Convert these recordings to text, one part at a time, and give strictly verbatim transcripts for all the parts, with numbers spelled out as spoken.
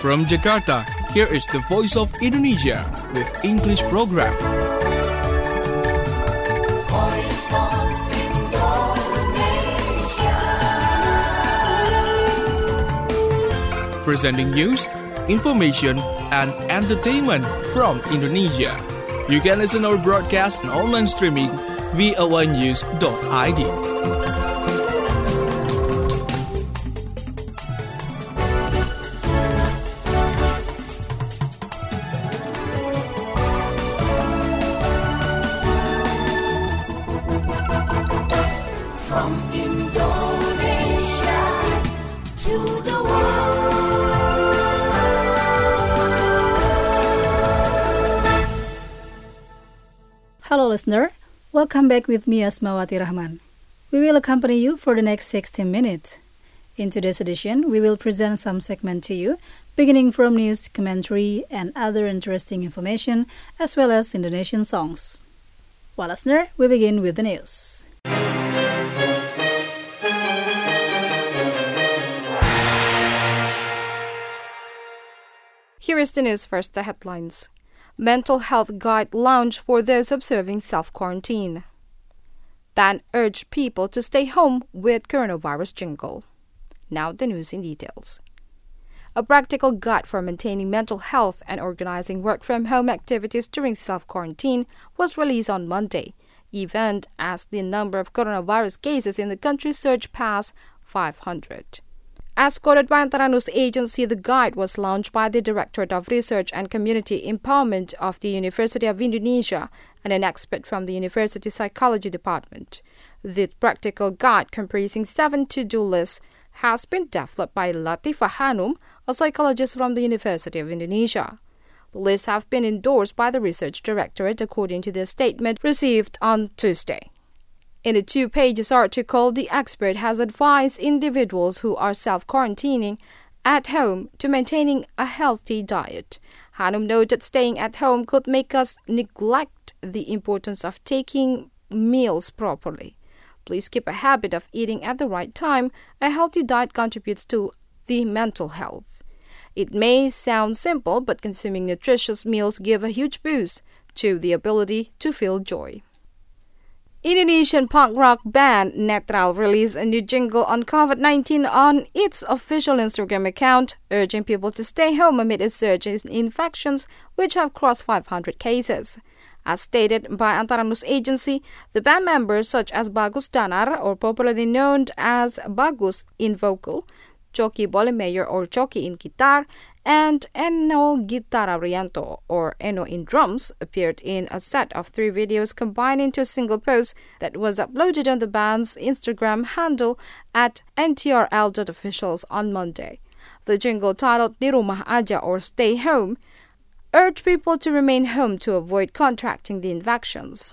From Jakarta, here is the Voice of Indonesia with English program. Voice of Indonesia. Presenting news, information, and entertainment from Indonesia. You can listen our broadcast and online streaming v o a news dot i d. From Indonesia to the world. Hello listener, welcome back with me Asmawati Rahman. We will accompany you for the next sixty minutes. In today's edition, we will present some segment to you, beginning from news, commentary, and other interesting information, as well as Indonesian songs. Well, listener, we begin with the news. Here is the news first, the headlines. Mental health guide launched for those observing self-quarantine. Ban urged people to stay home with coronavirus jingle. Now the news in details. A practical guide for maintaining mental health and organizing work-from-home activities during self-quarantine was released on Monday, even as the number of coronavirus cases in the country surged past five hundred. As quoted by Antara News Agency, the guide was launched by the Directorate of Research and Community Empowerment of the University of Indonesia and an expert from the University Psychology Department. The practical guide, comprising seven to-do lists, has been developed by Latifah Hanum, a psychologist from the University of Indonesia. The lists have been endorsed by the Research Directorate, according to the statement received on Tuesday. In a two-page article, the expert has advised individuals who are self-quarantining at home to maintaining a healthy diet. Hanum noted staying at home could make us neglect the importance of taking meals properly. Please keep a habit of eating at the right time. A healthy diet contributes to the mental health. It may sound simple, but consuming nutritious meals give a huge boost to the ability to feel joy. Indonesian punk rock band Netral released a new jingle on covid nineteen on its official Instagram account, urging people to stay home amid a surge in infections, which have crossed five hundred cases. As stated by Antara News Agency, the band members such as Bagus Danar, or popularly known as Bagus in vocal, Coki Bolemayor or Coki in guitar, and Eno Gitara Rianto or Eno in drums appeared in a set of three videos combined into a single post that was uploaded on the band's Instagram handle at N T R L dot officials on Monday. The jingle, titled Di Rumah Aja or Stay Home, urged people to remain home to avoid contracting the infections.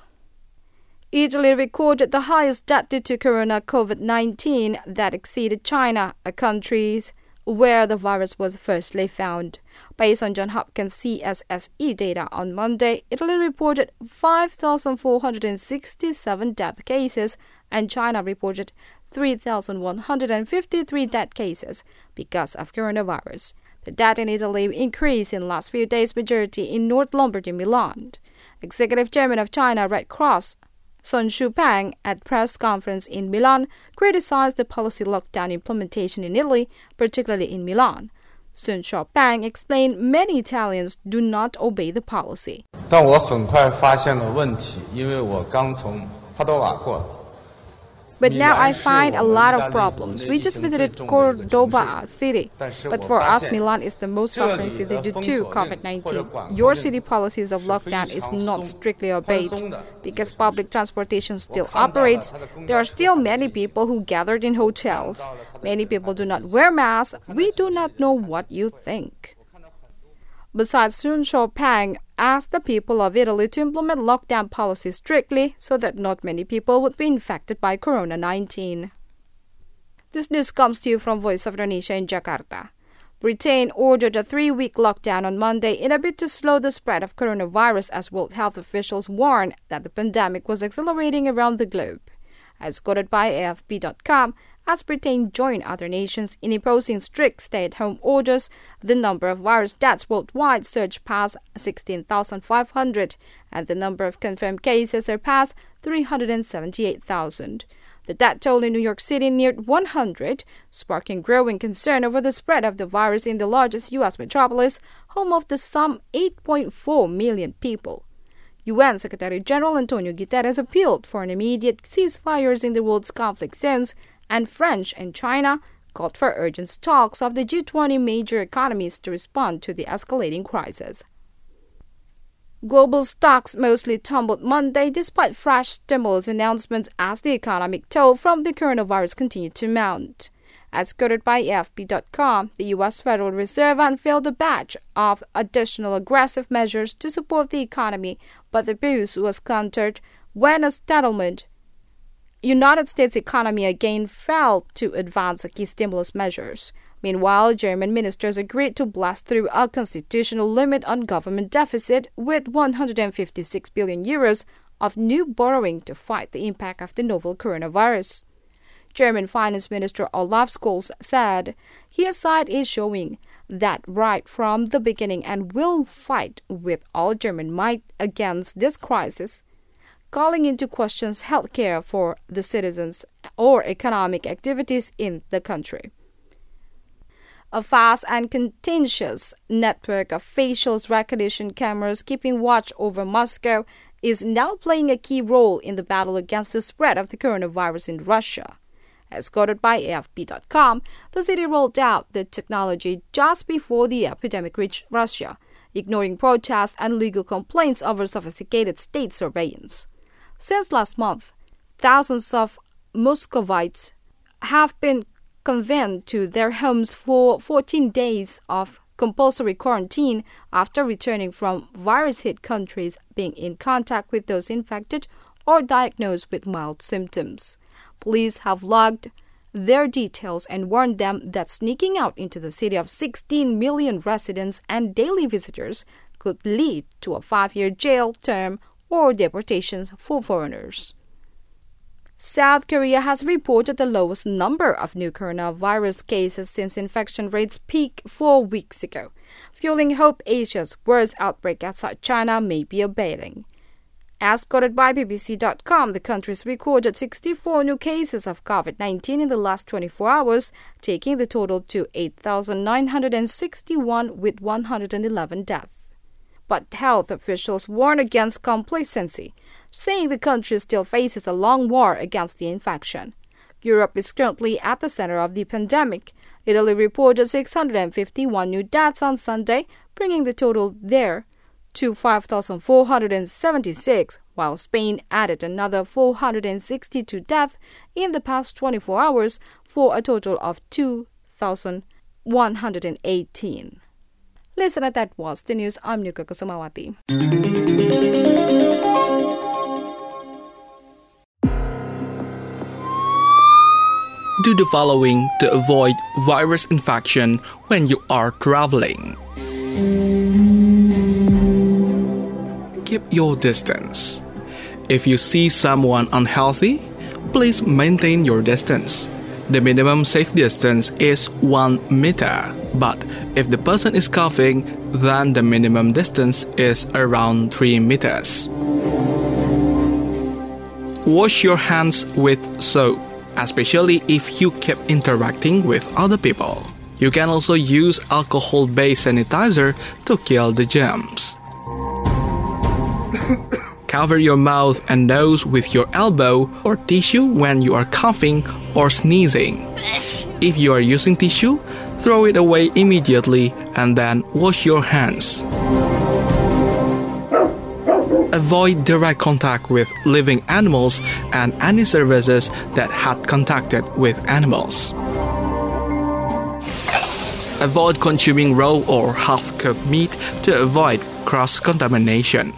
Italy recorded the highest death due to corona covid nineteen that exceeded China, a country where the virus was firstly found. Based on Johns Hopkins C S S E data on Monday, Italy reported five thousand four hundred sixty-seven death cases and China reported three thousand one hundred fifty-three death cases because of coronavirus. The death in Italy increased in the last few days, majority in North Lombardy, Milan. Executive Chairman of China Red Cross Sun Shupang, at press conference in Milan, criticized the policy lockdown implementation in Italy, particularly in Milan. Sun Shupang explained many Italians do not obey the policy. 但我很快发现了问题，因为我刚从帕多瓦过来。 But now I find a lot of problems. We just visited Cordoba city, but for us, Milan is the most suffering city due to covid nineteen. Your city policies of lockdown is not strictly obeyed. Because public transportation still operates, there are still many people who gathered in hotels. Many people do not wear masks. We do not know what you think. Besides, Sun Shupang asked the people of Italy to implement lockdown policies strictly so that not many people would be infected by covid nineteen. This news comes to you from Voice of Indonesia in Jakarta. Britain ordered a three-week lockdown on Monday in a bid to slow the spread of coronavirus as World Health officials warned that the pandemic was accelerating around the globe. As quoted by A F P dot com, as Britain joined other nations in imposing strict stay-at-home orders. The number of virus deaths worldwide surged past sixteen thousand five hundred, and the number of confirmed cases surpassed three hundred seventy-eight thousand. The death toll in New York City neared one hundred, sparking growing concern over the spread of the virus in the largest U S metropolis, home of the some eight point four million people. U N Secretary General Antonio Guterres appealed for an immediate ceasefire in the world's conflict zones, and France and China called for urgent talks of the G twenty major economies to respond to the escalating crisis. Global stocks mostly tumbled Monday despite fresh stimulus announcements as the economic toll from the coronavirus continued to mount. As quoted by A F P dot com, the U S Federal Reserve unveiled a batch of additional aggressive measures to support the economy, but the boost was countered when a settlement United States economy again failed to advance key stimulus measures. Meanwhile, German ministers agreed to blast through a constitutional limit on government deficit with one hundred fifty-six billion euros of new borrowing to fight the impact of the novel coronavirus. German Finance Minister Olaf Scholz said his side is showing that right from the beginning and will fight with all German might against this crisis, calling into questions healthcare for the citizens or economic activities in the country. A fast and contentious network of facial recognition cameras keeping watch over Moscow is now playing a key role in the battle against the spread of the coronavirus in Russia. As quoted by A F P dot com, the city rolled out the technology just before the epidemic reached Russia, ignoring protests and legal complaints over sophisticated state surveillance. Since last month, thousands of Muscovites have been confined to their homes for fourteen days of compulsory quarantine after returning from virus-hit countries, being in contact with those infected or diagnosed with mild symptoms. Police have logged their details and warned them that sneaking out into the city of sixteen million residents and daily visitors could lead to a five-year jail term or deportations for foreigners. South Korea has reported the lowest number of new coronavirus cases since infection rates peaked four weeks ago, fueling hope Asia's worst outbreak outside China may be abating. As quoted by B B C dot com, the country's recorded sixty-four new cases of COVID nineteen in the last twenty-four hours, taking the total to eight thousand nine hundred sixty-one with one hundred eleven deaths. But health officials warn against complacency, saying the country still faces a long war against the infection. Europe is currently at the center of the pandemic. Italy reported six hundred fifty-one new deaths on Sunday, bringing the total there to five thousand four hundred seventy-six, while Spain added another four hundred sixty-two deaths in the past twenty-four hours for a total of two thousand one hundred eighteen. Listener, that was the news. I'm Nuka Kusumawati. Do the following to avoid virus infection when you are traveling. Keep your distance. If you see someone unhealthy, please maintain your distance. The minimum safe distance is one meter, but if the person is coughing, then the minimum distance is around three meters. Wash your hands with soap, especially if you keep interacting with other people. You can also use alcohol-based sanitizer to kill the germs. Cover your mouth and nose with your elbow or tissue when you are coughing or sneezing. If you are using tissue, throw it away immediately and then wash your hands. Avoid direct contact with living animals and any services that had contacted with animals. Avoid consuming raw or half-cooked meat to avoid cross-contamination.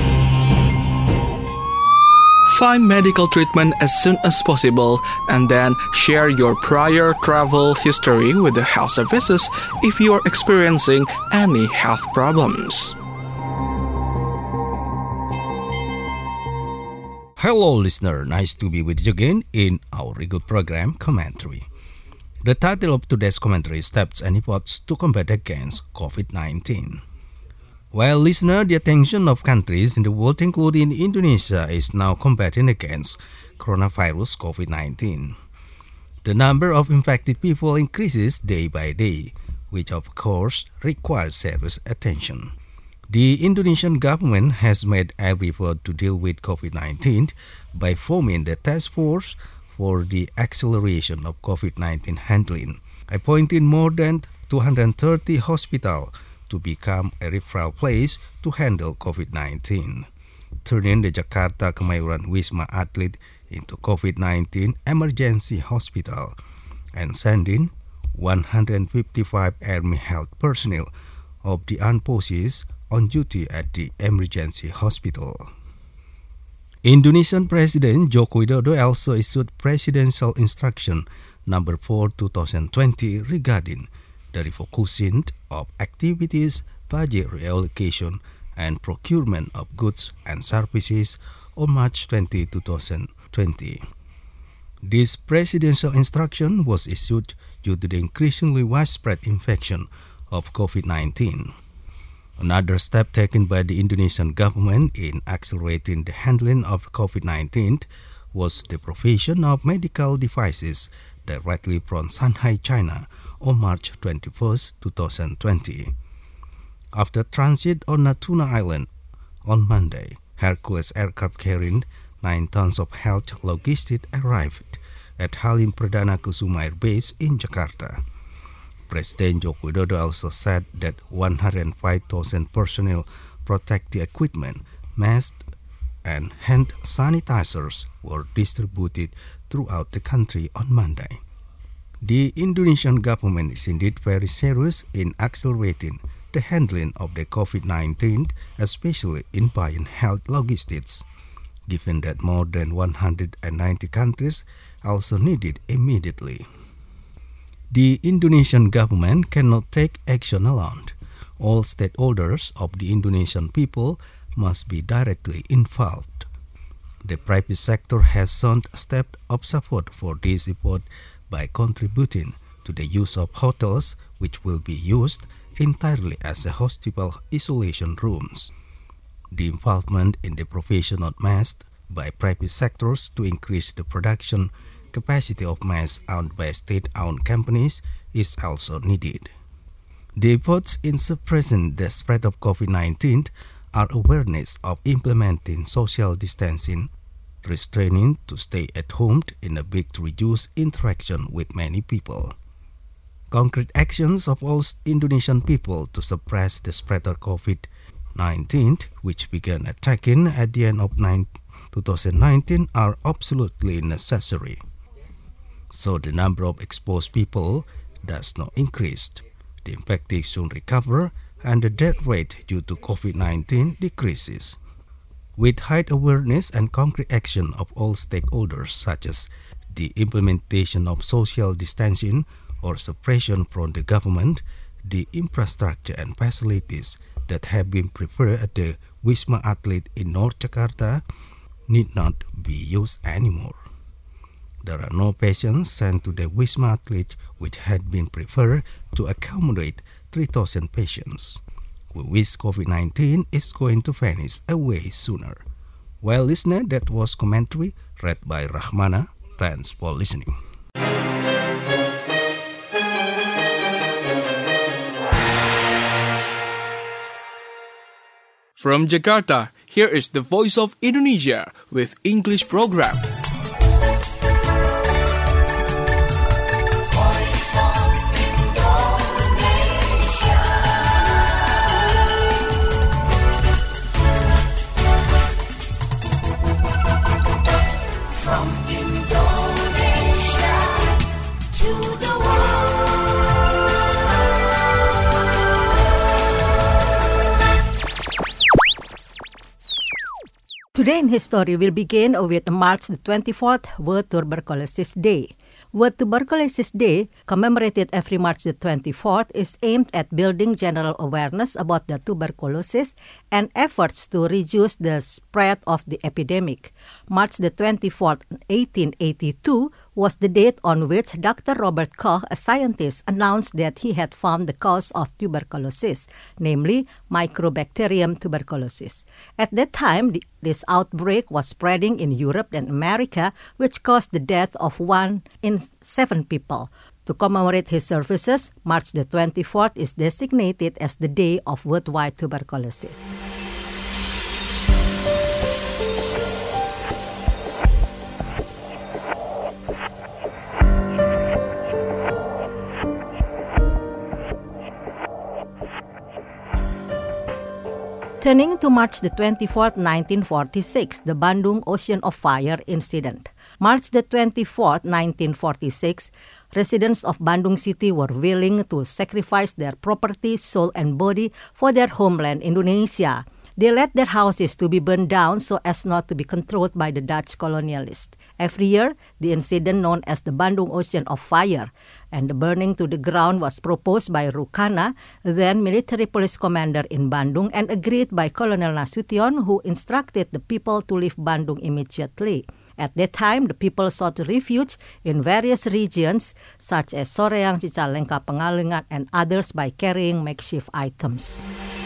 Find medical treatment as soon as possible and then share your prior travel history with the health services if you are experiencing any health problems. Hello listener, nice to be with you again in our regular program Commentary. The title of today's commentary steps and efforts to combat against COVID nineteen. Well, listener, the attention of countries in the world, including Indonesia, is now combating against coronavirus COVID nineteen. The number of infected people increases day by day, which of course requires serious attention. The Indonesian government has made every effort to deal with COVID nineteen by forming the task force for the acceleration of COVID nineteen handling, appointing more than two hundred thirty hospitals to become a referral place to handle COVID nineteen, turning the Jakarta Kemayoran Wisma Atlet into COVID nineteen emergency hospital, and sending one hundred fifty-five Army health personnel of the armed forces on duty at the emergency hospital. Indonesian President Joko Widodo also issued Presidential Instruction number four twenty twenty regarding the refocusing of activities, budget reallocation, and procurement of goods and services on March twentieth, twenty twenty. This presidential instruction was issued due to the increasingly widespread infection of COVID nineteen. Another step taken by the Indonesian government in accelerating the handling of COVID nineteen was the provision of medical devices directly from Shanghai, China on March twenty-first, twenty twenty. After transit on Natuna Island on Monday, Hercules aircraft carrying nine tons of health logistics arrived at Halim Perdana Kusuma Air Base in Jakarta. President Joko Widodo also said that one hundred five thousand personnel protective equipment, masks, and hand sanitizers were distributed throughout the country on Monday. The Indonesian government is indeed very serious in accelerating the handling of the COVID nineteen, especially in buying health logistics, given that more than one hundred ninety countries also need it immediately. The Indonesian government cannot take action alone. All stakeholders of the Indonesian people must be directly involved. The private sector has shown steps of support for this effort by contributing to the use of hotels, which will be used entirely as a hospital isolation rooms. The involvement in the provision of masks by private sectors to increase the production capacity of masks owned by state-owned companies is also needed. The efforts in suppressing the spread of COVID nineteen are awareness of implementing social distancing, restraining to stay at home in a bid to reduce interaction with many people. Concrete actions of all Indonesian people to suppress the spread of COVID nineteen, which began attacking at the end of twenty nineteen, are absolutely necessary, so the number of exposed people does not increase, the infected soon recover, and the death rate due to COVID nineteen decreases. With high awareness and concrete action of all stakeholders, such as the implementation of social distancing or suppression from the government, the infrastructure and facilities that have been prepared at the Wisma Atlet in North Jakarta need not be used anymore. There are no patients sent to the Wisma Atlet, which had been prepared to accommodate three thousand patients. We wish COVID nineteen is going to vanish away sooner. Well, listener, that was commentary read by Rahmana. Thanks for listening. From Jakarta, here is the Voice of Indonesia with English program. From Indonesia to the world. Today in history will begin with March the twenty-fourth, World Tuberculosis Day. World Tuberculosis Day, commemorated every March the twenty-fourth, is aimed at building general awareness about the tuberculosis and efforts to reduce the spread of the epidemic. March the twenty-fourth, eighteen eighty-two, was the date on which Doctor Robert Koch, a scientist, announced that he had found the cause of tuberculosis, namely Mycobacterium tuberculosis. At that time, the, this outbreak was spreading in Europe and America, which caused the death of one in seven people. To commemorate his services, March the twenty-fourth is designated as the Day of Worldwide Tuberculosis. Turning to March the twenty-fourth, nineteen forty-six, the Bandung Ocean of Fire incident. March the twenty-fourth, nineteen forty-six, residents of Bandung City were willing to sacrifice their property, soul, and body for their homeland, Indonesia. They let their houses to be burned down so as not to be controlled by the Dutch colonialists. Every year, the incident known as the Bandung Ocean of Fire, and the burning to the ground was proposed by Rukana, then military police commander in Bandung, and agreed by Colonel Nasution, who instructed the people to leave Bandung immediately. At that time, the people sought refuge in various regions, such as Soreang, Cicalengka, Pengalengan, and others by carrying makeshift items.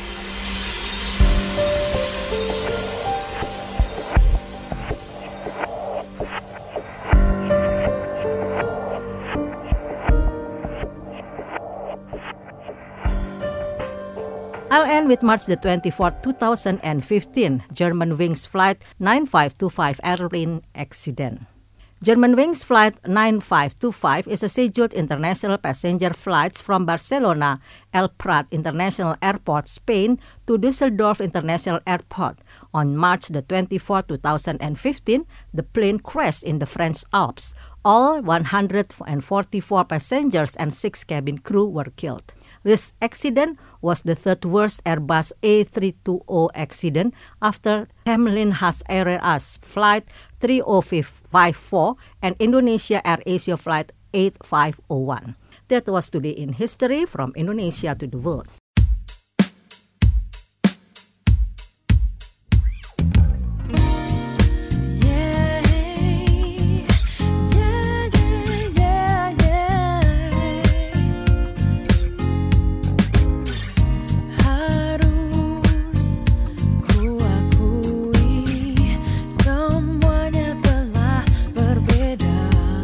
I'll end with March the twenty-fourth, two thousand fifteen, Germanwings Flight nine five two five airplane accident. Germanwings Flight nine five two five is a scheduled international passenger flights from Barcelona El Prat International Airport, Spain, to Düsseldorf International Airport. On March the twenty-fourth, two thousand fifteen, the plane crashed in the French Alps. All one hundred forty-four passengers and six cabin crew were killed. This accident was the third worst Airbus A three twenty accident after Tamlin Has Airways Flight three oh five four and Indonesia Air Asia Flight eight five oh one. That was Today in History from Indonesia to the world.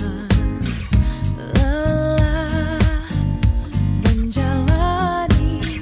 Menjalani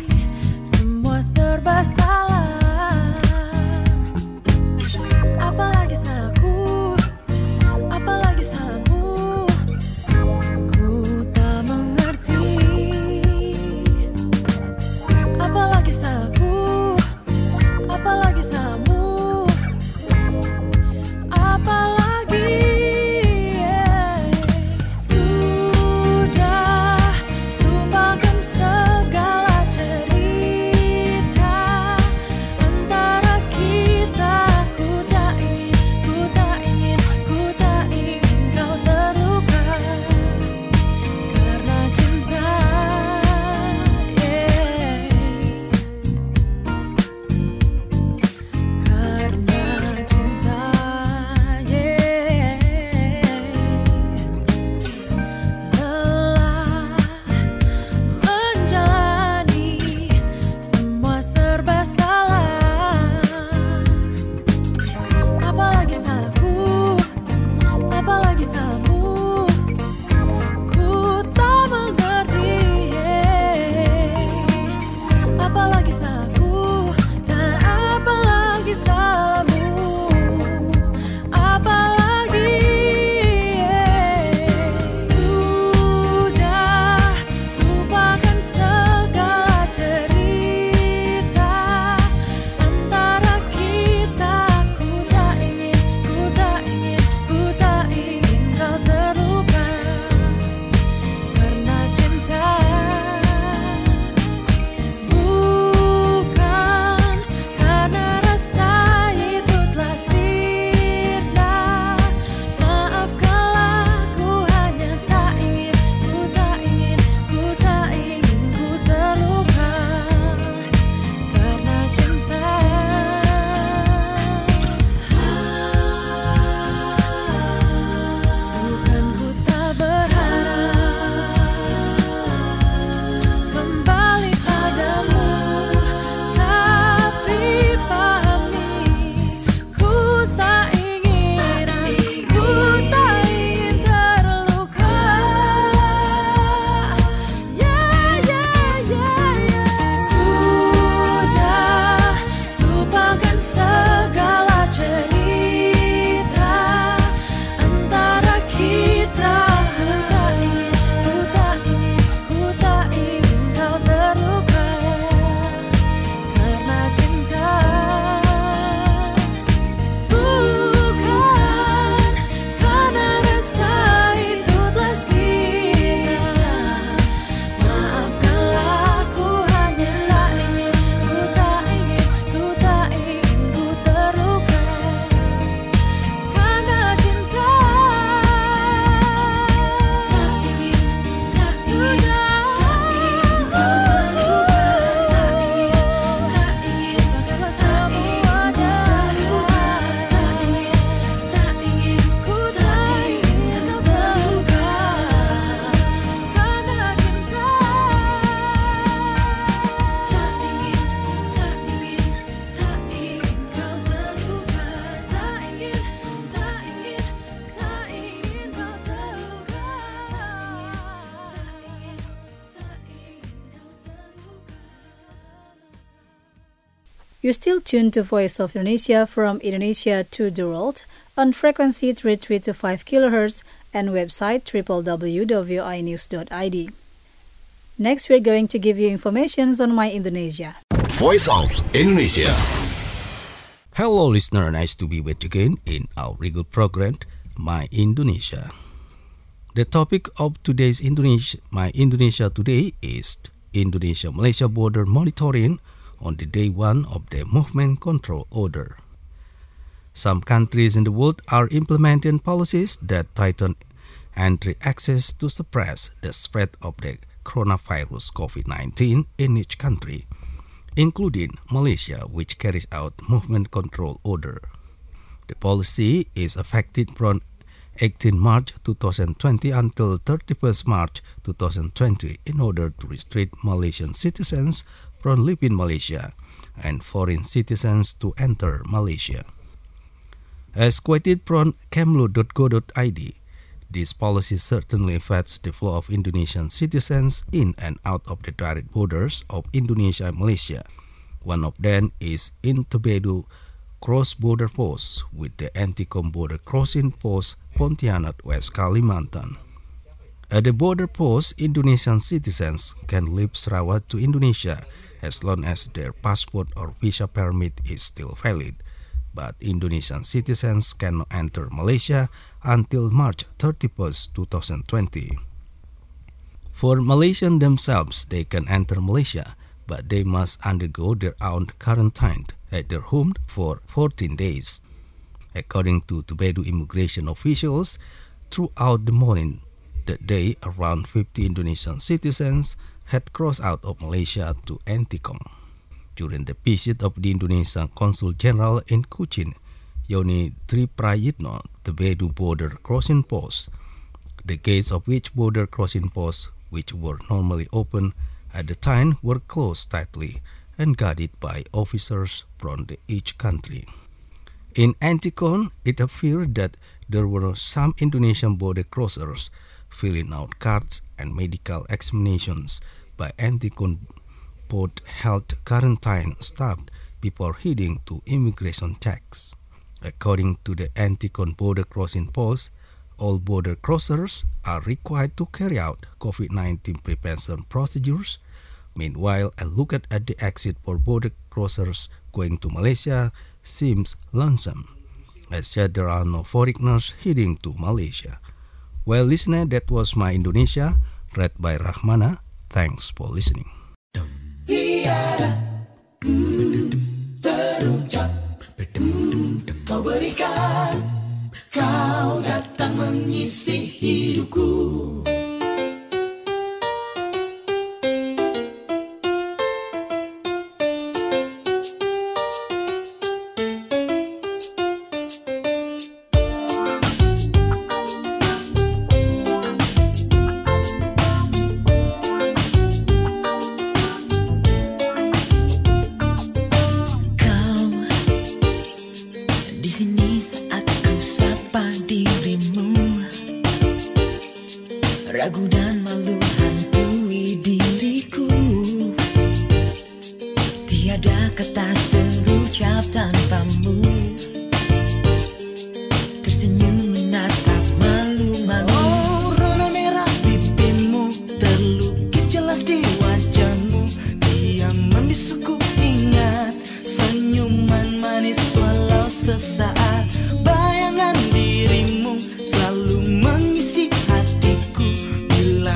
You're still tuned to Voice of Indonesia from Indonesia to the world on frequency three three two five kilohertz and website w w w dot v o i news dot i d. Next, we're going to give you information on My Indonesia. Voice of Indonesia. Hello listener, nice to be with you again in our regular program, My Indonesia. The topic of today's Indonesia, My Indonesia today is Indonesia-Malaysia border monitoring on the day one of the movement control order. Some countries in the world are implementing policies that tighten entry access to suppress the spread of the coronavirus COVID nineteen in each country, including Malaysia, which carries out movement control order. The policy is effective from eighteenth March twenty twenty until thirty-first March twenty twenty in order to restrict Malaysian citizens from leaving Malaysia and foreign citizens to enter Malaysia. As quoted from kemlu dot go dot i d, this policy certainly affects the flow of Indonesian citizens in and out of the direct borders of Indonesia and Malaysia. One of them is in Tebedu cross-border post with the Anticom border crossing post Pontianak, West Kalimantan. At the border post, Indonesian citizens can leave Sarawak to Indonesia as long as their passport or visa permit is still valid, but Indonesian citizens cannot enter Malaysia until March thirty-first, twenty twenty. For Malaysians themselves, they can enter Malaysia, but they must undergo their own quarantine at their home for fourteen days. According to Tebedu immigration officials, throughout the morning that day, around fifty Indonesian citizens had crossed out of Malaysia to Anticom. During the visit of the Indonesian Consul General in Kuching, Yoni Triprayitno, Tebedu border crossing post, the gates of which border crossing posts, which were normally open at the time, were closed tightly and guarded by officers from the each country. In Anticom, it appeared that there were some Indonesian border crossers filling out cards and medical examinations by Anticom port health quarantine staff before heading to immigration checks. According to the Anticom border crossing post, all border crossers are required to carry out COVID nineteen prevention procedures. Meanwhile, a look at, at the exit for border crossers going to Malaysia seems lonesome, as said there are no foreigners heading to Malaysia. Well, listener, that was My Indonesia, read by Rahmana. Thanks for listening. Tiada terucap, kau berikan, kau datang mengisi hidupku. Ragu dan malu hantui diriku, tiada kata terucap tanpamu. Tersenyum menatap malu-malu. Oh, rona merah pipimu terlukis jelas di wajahmu. Dia membisuku ingat senyuman manis walau sesaat. Bayangan dirimu selalu mengisi hatiku. Bila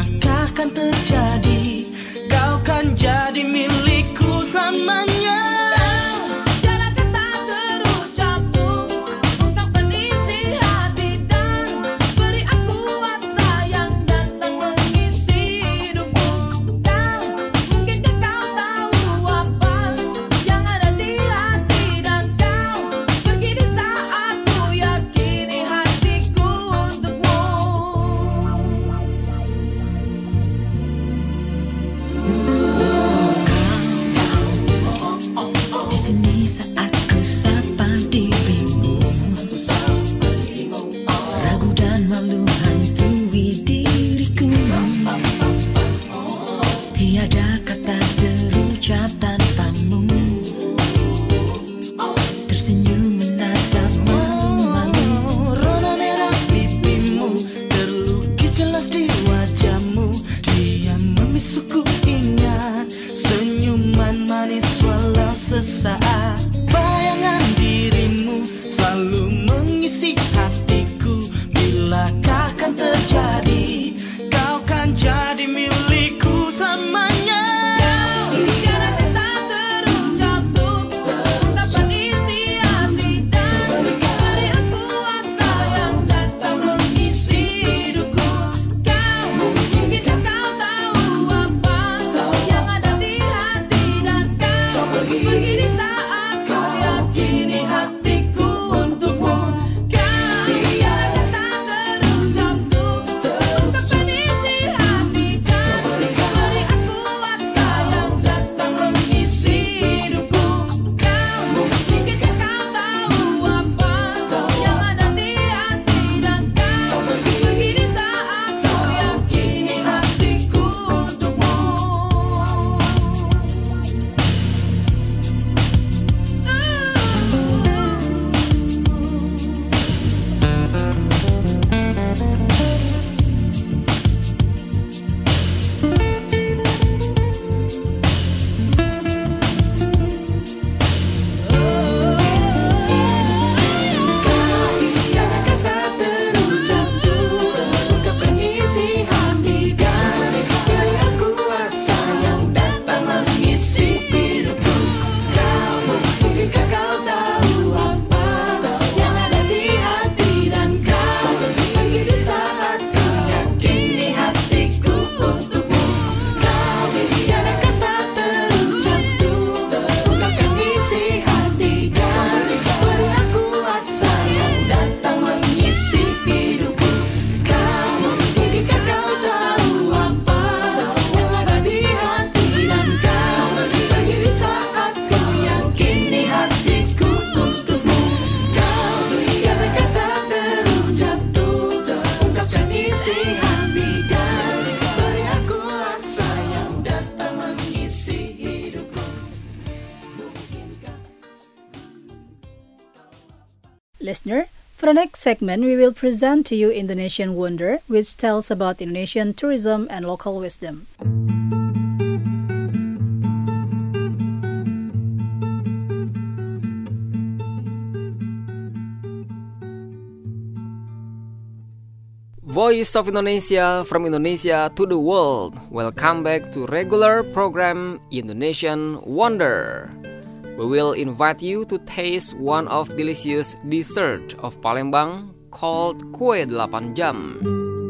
Listener, for the next segment, we will present to you Indonesian Wonder, which tells about Indonesian tourism and local wisdom. Voice of Indonesia from Indonesia to the world. Welcome back to regular program Indonesian Wonder. We will invite you to taste one of delicious dessert of Palembang called Kue Delapan Jam.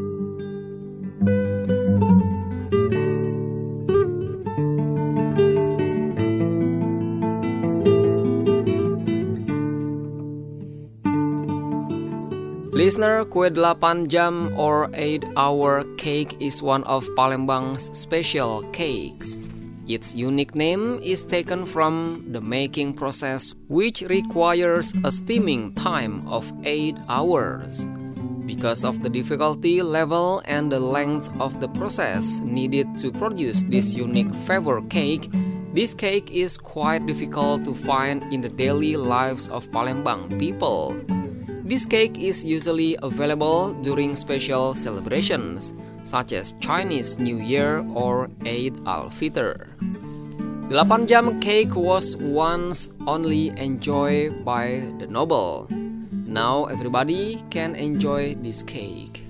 Listener, Kue Delapan Jam or eight hour cake is one of Palembang's special cakes. Its unique name is taken from the making process, which requires a steaming time of eight hours. Because of the difficulty level and the length of the process needed to produce this unique flavor cake, this cake is quite difficult to find in the daily lives of Palembang people. This cake is usually available during special celebrations, such as Chinese New Year or Eid al-Fitr. Delapan Jam cake was once only enjoyed by the noble. Now everybody can enjoy this cake.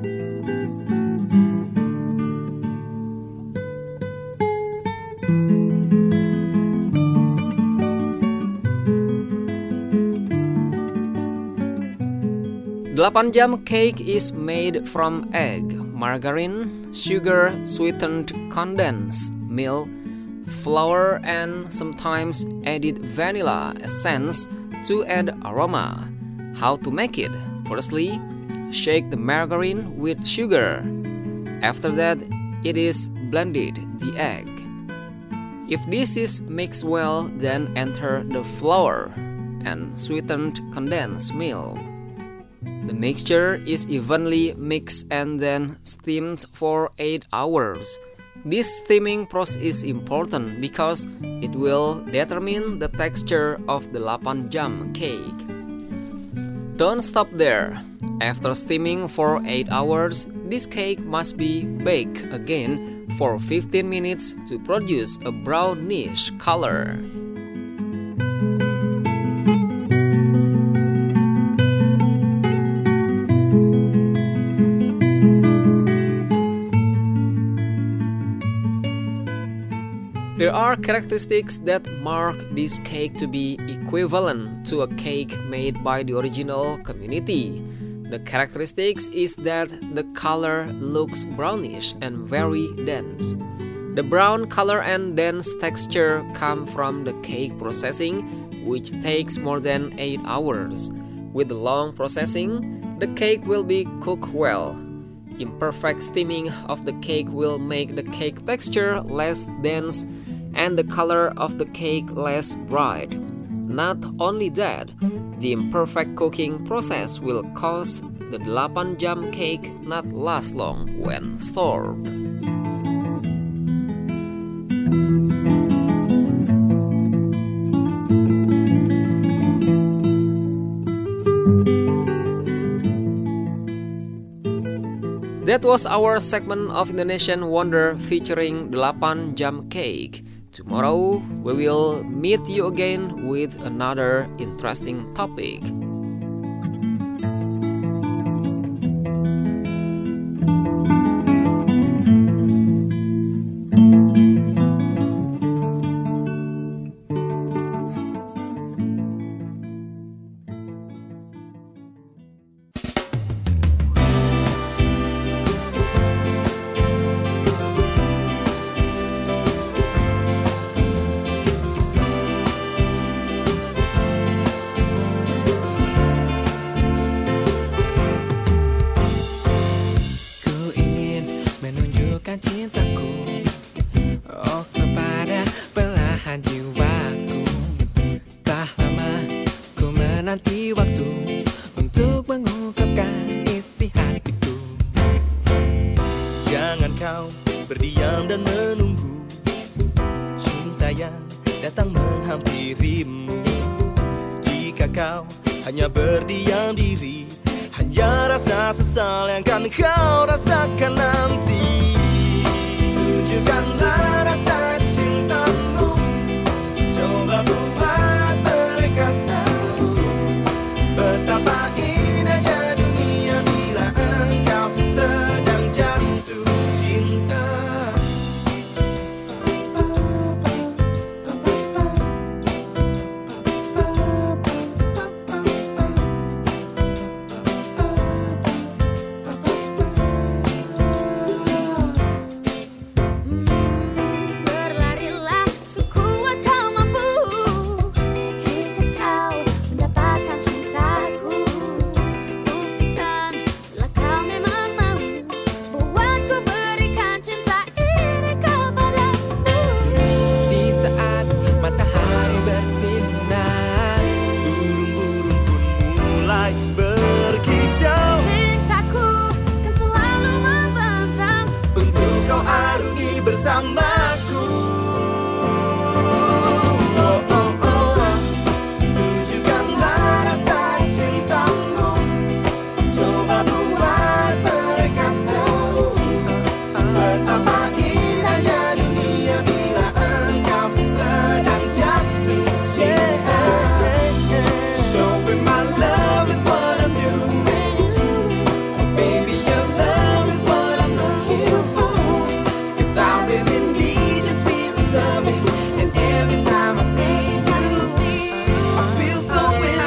Delapan Jam cake is made from egg, margarine, sugar, sweetened condensed milk, flour, and sometimes added vanilla essence to add aroma. How to make it? Firstly, shake the margarine with sugar. After that, it is blended the egg. If this is mixed well, then enter the flour and sweetened condensed milk. The mixture is evenly mixed and then steamed for eight hours. This steaming process is important because it will determine the texture of the Delapan Jam cake. Don't stop there. After steaming for eight hours, this cake must be baked again for fifteen minutes to produce a brownish color. There are characteristics that mark this cake to be equivalent to a cake made by the original community. The characteristics is that the color looks brownish and very dense. The brown color and dense texture come from the cake processing, which takes more than eight hours. With the long processing, the cake will be cooked well. Imperfect steaming of the cake will make the cake texture less dense and the color of the cake less bright. Not only that, the imperfect cooking process will cause the Delapan Jam cake not last long when stored. That was our segment of Indonesian Wonder featuring Delapan Jam cake. Tomorrow, we will meet you again with another interesting topic. berdiam dan menunggu cinta yang datang menghampirimu. Jika kau hanya berdiam diri, hanya rasa sesal yang kan kau rasakan nanti. Tunjukkanlah rasa cintamu, coba buat mereka tahu betapa indahnya dunia bila engkau sedang jatuh cinta. Bersamaku, oh, oh, oh. Tunjukkanlah rasa cintamu, coba buat mereka tahu betapa indahnya dunia bila engkau sedang jatuh cinta. Showing my love is what I'm doing, baby your love is what I'm looking for. I've been in need, just feel loving, and every time I see you, I feel so in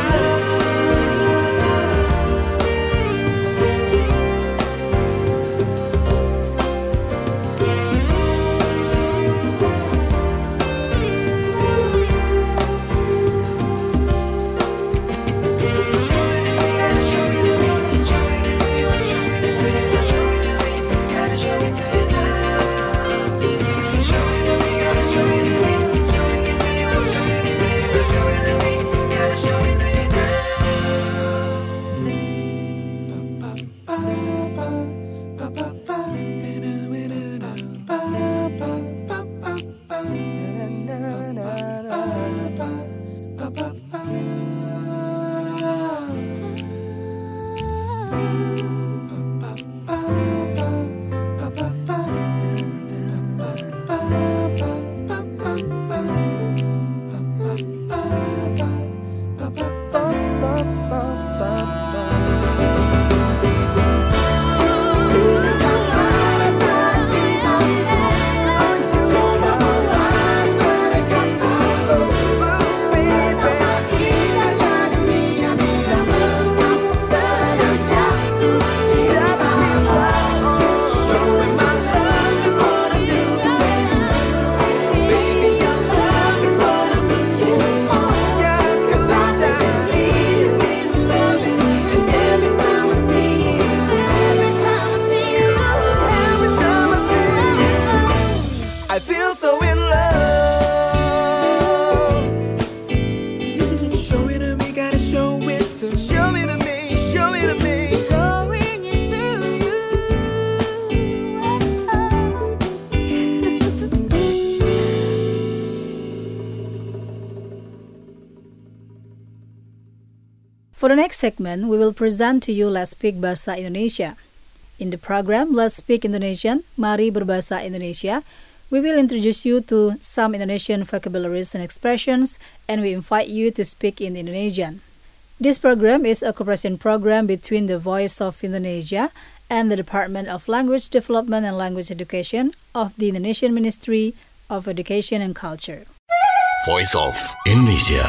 For the next segment, we will present to you Let's Speak Bahasa Indonesia. In the program Let's Speak Indonesian, Mari Berbahasa Indonesia, we will introduce you to some Indonesian vocabularies and expressions, and we invite you to speak in Indonesian. This program is a cooperation program between the Voice of Indonesia and the Department of Language Development and Language Education of the Indonesian Ministry of Education and Culture. Voice of Indonesia.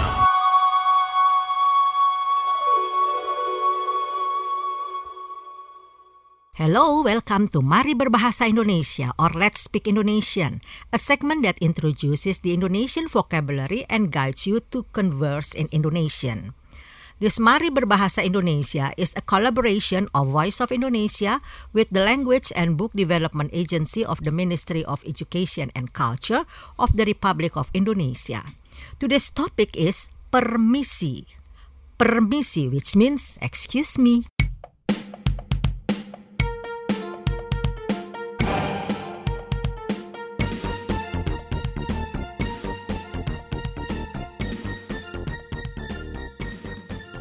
Hello, welcome to Mari Berbahasa Indonesia or Let's Speak Indonesian, a segment that introduces the Indonesian vocabulary and guides you to converse in Indonesian. This Mari Berbahasa Indonesia is a collaboration of Voice of Indonesia with the Language and Book Development Agency of the Ministry of Education and Culture of the Republic of Indonesia. Today's topic is permisi. Permisi, which means excuse me.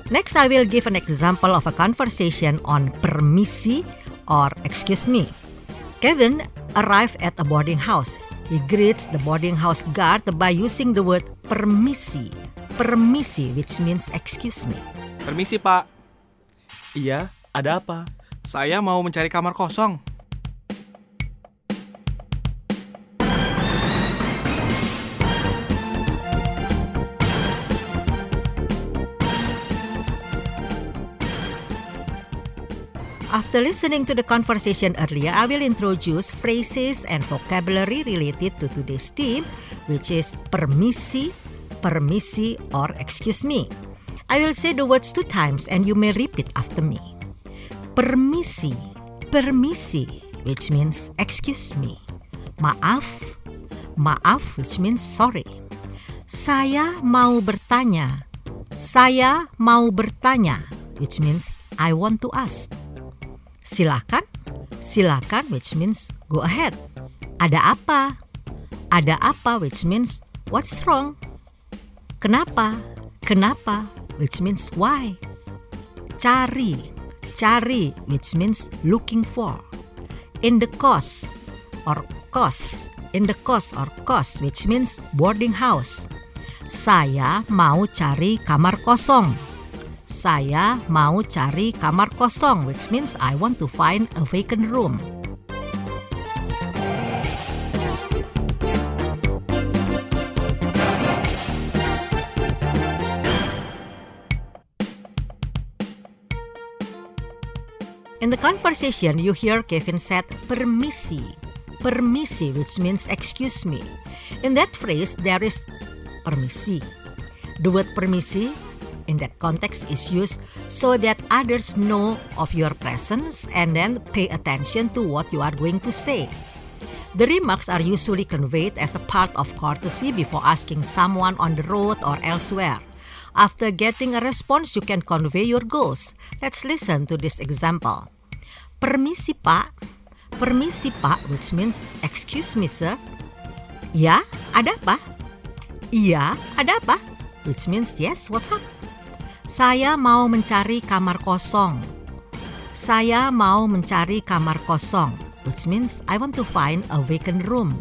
Next, I will give an example of a conversation on permisi or excuse me. Kevin arrived at a boarding house. He greets the boarding house guard by using the word permisi. Permisi, which means excuse me. Permisi, Pak. Iya, ada apa? Saya mau mencari kamar kosong. After listening to the conversation earlier, I will introduce phrases and vocabulary related to today's theme, which is permisi, permisi, or excuse me. I will say the words two times and you may repeat after me. Permisi, permisi, which means excuse me. Maaf, maaf, which means sorry. Saya mau bertanya, saya mau bertanya, which means I want to ask. Silakan, silakan, which means go ahead. Ada apa? Ada apa, which means what's wrong? Kenapa? Kenapa, which means why? Cari, cari, which means looking for. In the course or course, in the course or course, which means boarding house. Saya mau cari kamar kosong. Saya mau cari kamar kosong, which means I want to find a vacant room. In the conversation, you hear Kevin said permisi, permisi, which means excuse me. In that phrase, there is permisi. The word permisi in that context is used so that others know of your presence and then pay attention to what you are going to say. The remarks are usually conveyed as a part of courtesy before asking someone on the road or elsewhere. After getting a response, you can convey your goals. Let's listen to this example. Permisi, Pak. Permisi, Pak, which means excuse me, sir. Ya, ada apa? Iya, ada apa? Which means yes, what's up? Saya mau mencari kamar kosong. Saya mau mencari kamar kosong, which means I want to find a vacant room.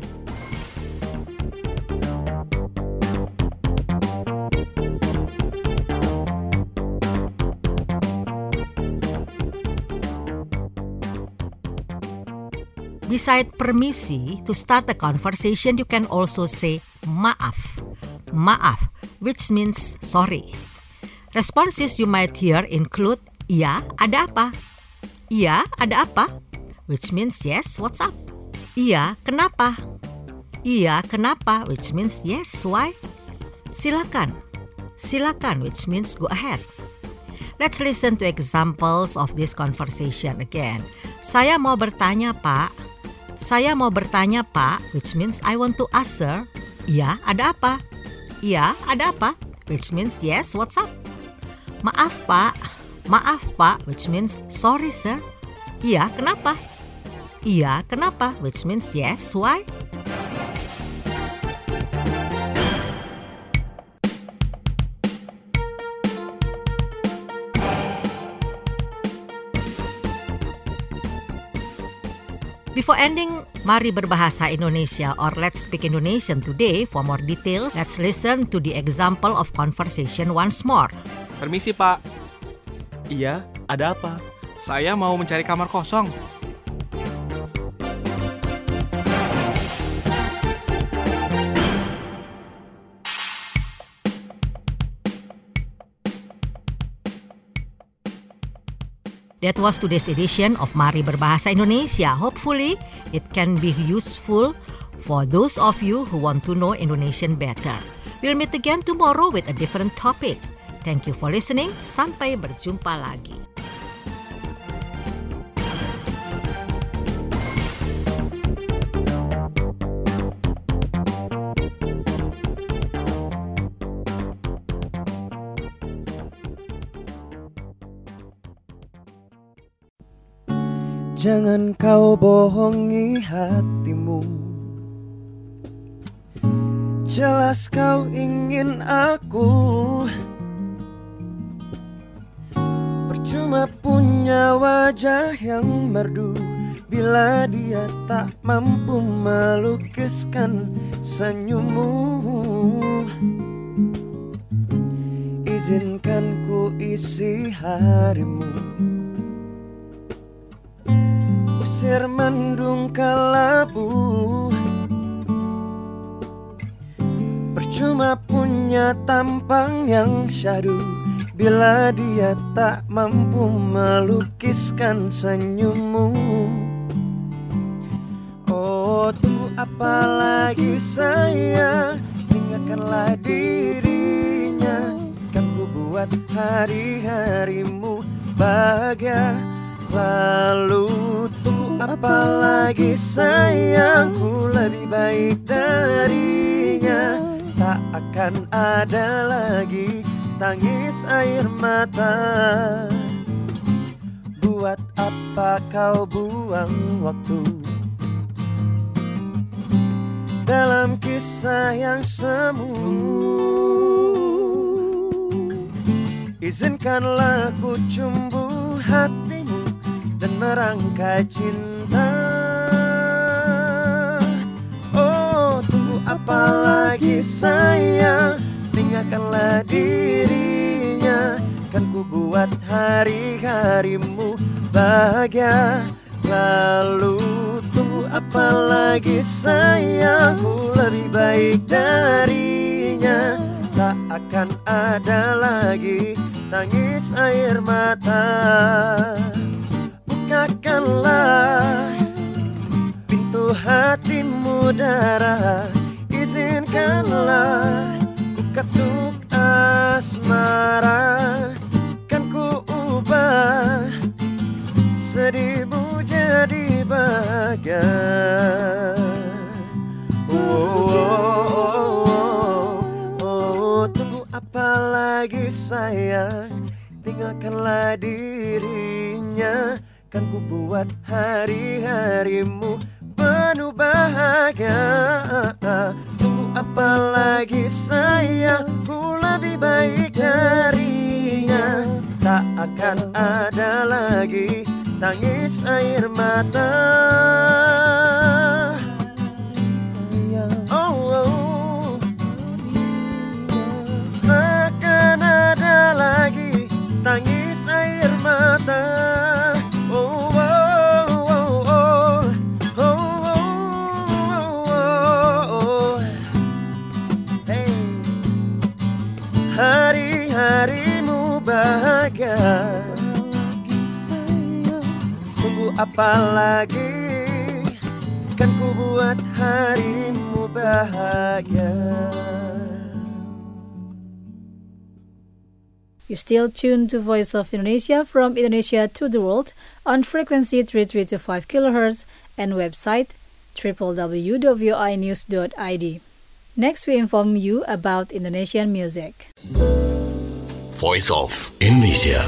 Beside permisi, to start a conversation, you can also say maaf. Maaf, which means sorry. Responses you might hear include, iya, ada apa? Iya, ada apa? Which means yes, what's up? Iya, kenapa? Iya, kenapa? Which means yes, why? Silakan. Silakan, which means go ahead. Let's listen to examples of this conversation again. Saya mau bertanya, Pak. Saya mau bertanya, Pak, which means I want to ask, sir. Iya, ada apa? Iya, ada apa? Which means yes, what's up? Maaf, Pak. Maaf, Pak, which means sorry, sir. Iya, kenapa? Iya, kenapa? Which means yes, why? Before ending, mari berbahasa Indonesia or let's speak Indonesian today. For more details, let's listen to the example of conversation once more. Permisi, Pak. Iya, ada apa? Saya mau mencari kamar kosong. That was today's edition of Mari Berbahasa Indonesia. Hopefully, it can be useful for those of you who want to know Indonesian better. We'll meet again tomorrow with a different topic. Thank you for listening. Sampai berjumpa lagi. Jangan kau bohongi hatimu. Jelas kau ingin aku Percuma punya wajah yang merdu bila dia tak mampu melukiskan senyummu. Izinkan ku isi harimu, usir mendung kelabu. Percuma punya tampang yang syahdu bila dia tak mampu melukiskan senyummu. Oh, tunggu apa lagi sayang, tinggalkanlah dirinya. Kan ku buat hari-harimu bahagia. Lalu tunggu apa lagi sayang, ku lebih baik darinya. Tak akan ada lagi tangis air mata. Buat apa kau buang waktu dalam kisah yang semu? Izinkanlah ku cumbu hatimu dan merangkai cinta. Oh, tunggu apa lagi sayang, tinggalkanlah dirinya. Kan ku buat hari-harimu bahagia. Lalu tunggu apa lagi sayang, ku lebih baik darinya. Tak akan ada lagi tangis air mata. Bukakanlah pintu hatimu darah, izinkanlah ku ketuk asmara. Kan ku ubah sedihmu jadi bahagia. Oh, oh, oh, oh, tunggu apa lagi sayang, tinggalkanlah dirinya. Kan ku buat hari-harimu penuh bahagia. Tunggu apa lagi sayang, ku lebih baik darinya. Tak akan ada lagi tangis air mata. Oh, oh. Takkan ada lagi tangis air mata. Oh, oh, oh, oh. Oh, oh, oh, oh. Hey. Hari-harimu bahagia. Tunggu apa lagi, kan ku buat harimu bahagia. You still tuned to Voice of Indonesia from Indonesia to the world on frequency three three two five kilohertz and website w w w dot v o i news dot i d. Next, we inform you about Indonesian music. Voice of Indonesia.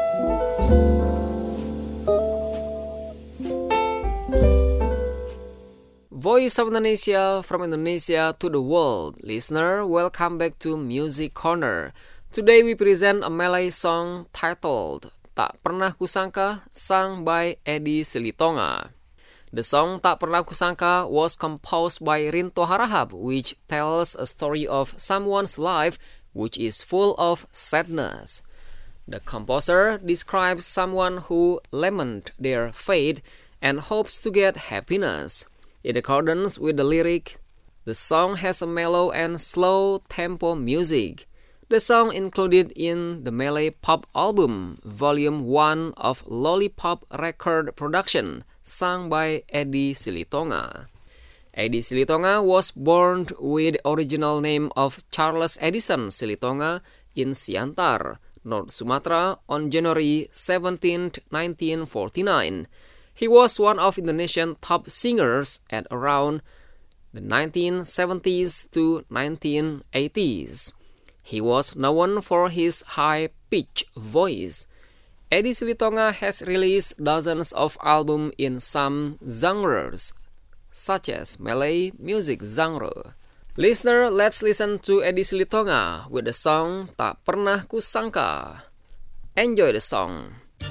Voice of Indonesia from Indonesia to the world. Listener, welcome back to Music Corner. Today we present a Malay song titled Tak Pernah Kusangka, sung by Edi Silitonga. The song Tak Pernah Kusangka was composed by Rinto Harahap, which tells a story of someone's life which is full of sadness. The composer describes someone who lament their fate and hopes to get happiness. In accordance with the lyric, the song has a mellow and slow tempo music. The song included in the Malay Pop Album, Volume one of Lollipop Record Production, sung by Edi Silitonga. Edi Silitonga was born with the original name of Charles Edison Silitonga in Siantar, North Sumatra, on January seventeenth, nineteen forty-nine. He was one of Indonesian top singers at around the nineteen seventies to nineteen eighties. He was known for his high-pitched voice. Edi Silitonga has released dozens of albums in some genres, such as Malay music genre. Listener, let's listen to Edi Silitonga with the song Tak Pernah Kusangka. Enjoy the song.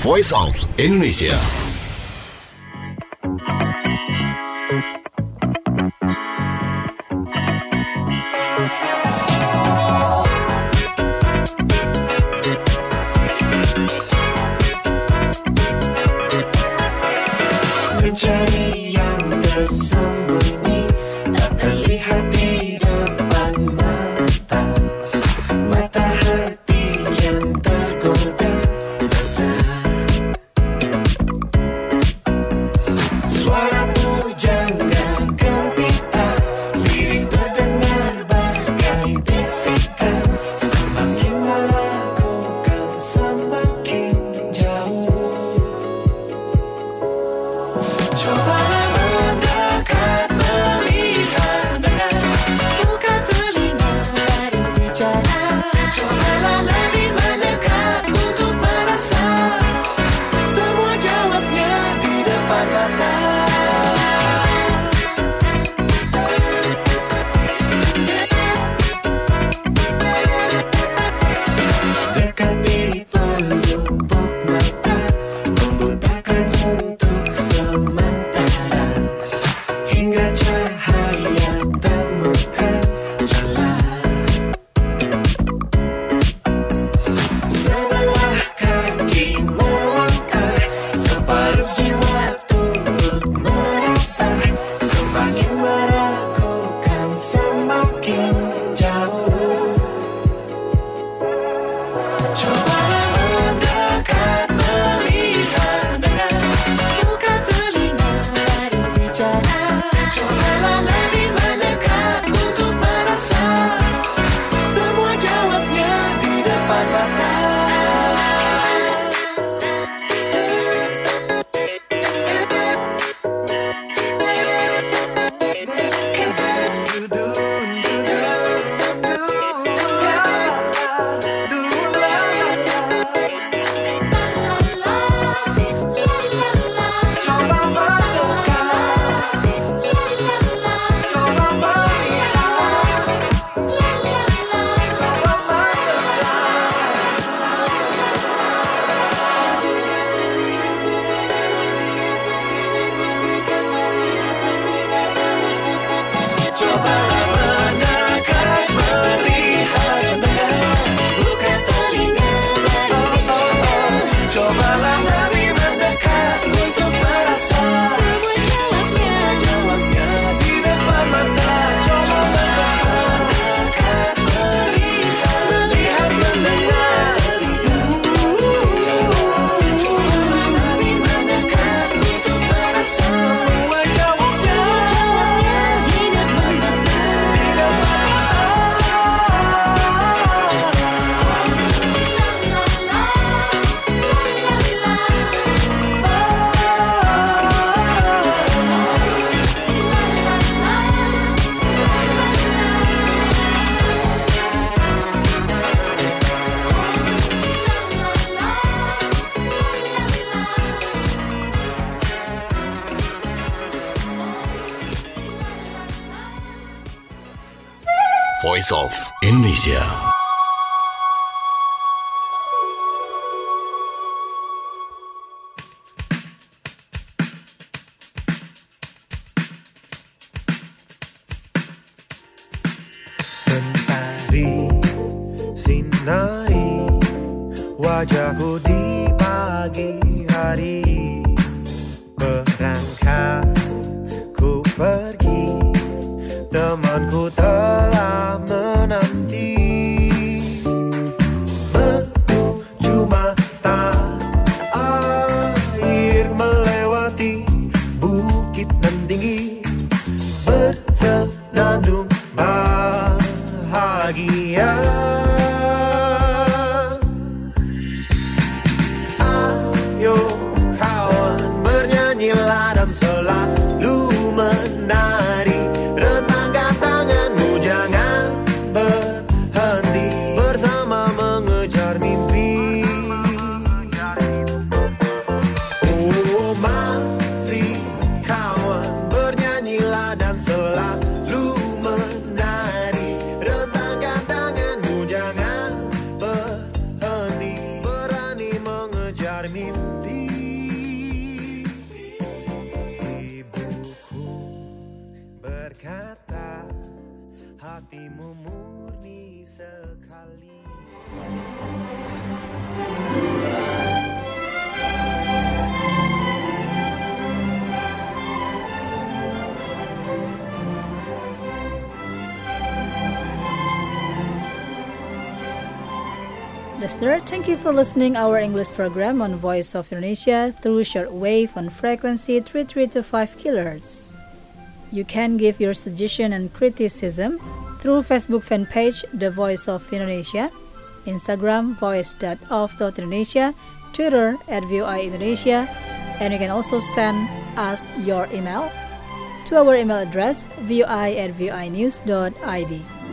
Voice of Indonesia. Mencari yang tersembunyi, tak terlihat di depan mata. Mata hati yang tergoda resah. Suara pujangga gempita, lirik terdengar bagai bisikan. Semakin meragukan, semakin jauh. Cobalah mendekat, melihat, dengar, buka telinga baru bicara. Cobalah lebih mendekat untuk merasa semua jawabnya di depan mata. Dekati pelupuk mata, membutakan untuk sementara, hingga cahaya temukan jalan. Sebelah kaki melangkah, separuh jiwa turut merasa. Semakin meragukan, semakin jauh. Cobalah mendekat, melihat, dengar, buka telinga baru bicara. Cobalah lebih mendekat untuk merasa semua jawabnya di depan mata. Coba mendekat, coba melihat, coba mendekat. Cobalah mendekat, melihat, mendengar, buka telinga baru bicara. Cobalah lebih mendekat untuk merasa semua jawabnya di depan mata. Coba mendekat, melihat, melihat, mendengar. Cobalah lebih mendekat untuk merasa semua jawabnya di depan mata. Voice of Indonesia. Mentari sinari wajahku di pagi hari. Berangkat ku pergi, temanku telah menanti. Menuju mata air, melewati bukit nan tinggi, bersenandung bahagia. Ayo kawan, bernyanyilah dan selalu menari, rentangkan tanganmu berkata hatimu murni sekali. Listener, thank you for listening our English program on Voice of Indonesia through shortwave on frequency three three two five kilohertz. You can give your suggestion and criticism through Facebook fan page The Voice of Indonesia, Instagram voice dot of dot indonesia, Twitter at V O I Indonesia, and you can also send us your email to our email address voi at voinews dot id.